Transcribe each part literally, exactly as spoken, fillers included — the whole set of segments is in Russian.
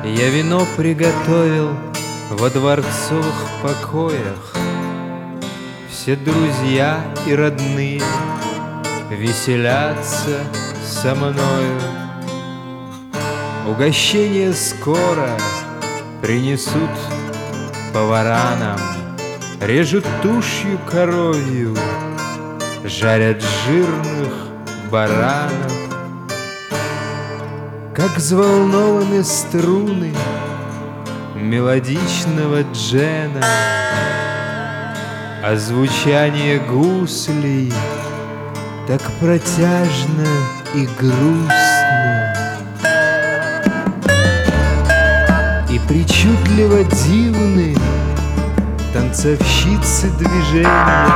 Я вино приготовил во дворцовых покоях. Все друзья и родные веселятся со мною. Угощение скоро принесут повара нам, режут тушью коровью, жарят жирных баранов. Как взволнованы струны мелодичного джена, а звучание гуслей так протяжно и грустно. И причудливо дивны танцовщицы движения,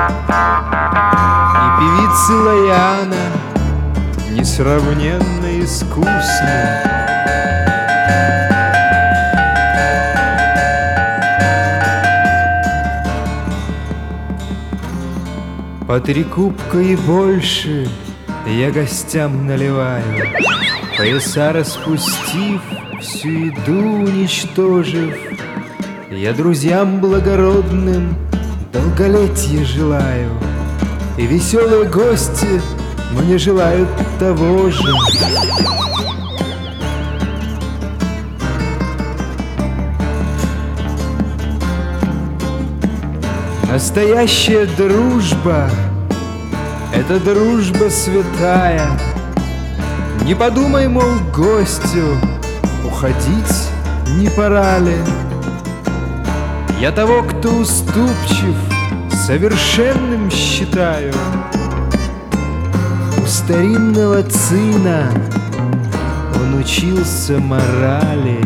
и певицы Лаяна несравненно искусны. По три кубка и больше я гостям наливаю, пояса распустив, всю еду уничтожив. Я друзьям благородным долголетия желаю, и веселые гости мне желают того же. Настоящая дружба — это дружба святая. Не подумай, мол, гостю, уходить не пора ли? Я того, кто уступчив, совершенным считаю. У старинного сына он учился морали.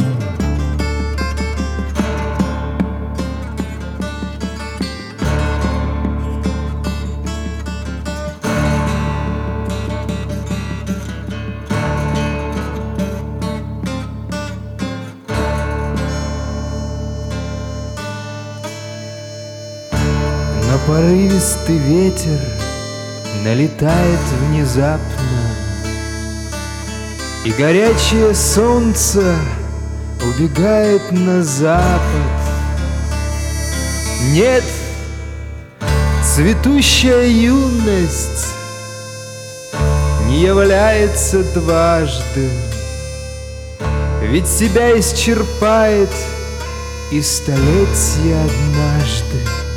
Но порывистый ветер налетает внезапно, и горячее солнце убегает на запад. Нет, цветущая юность не является дважды, ведь себя исчерпает и столетие однажды.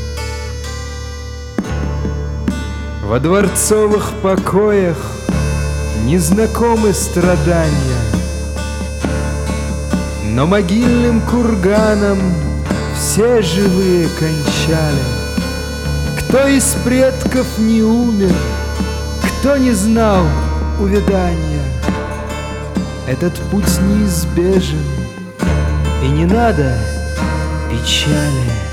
Во дворцовых покоях незнакомы страдания, но могильным курганом все живые кончали. Кто из предков не умер, кто не знал увядания, этот путь неизбежен, и не надо печали.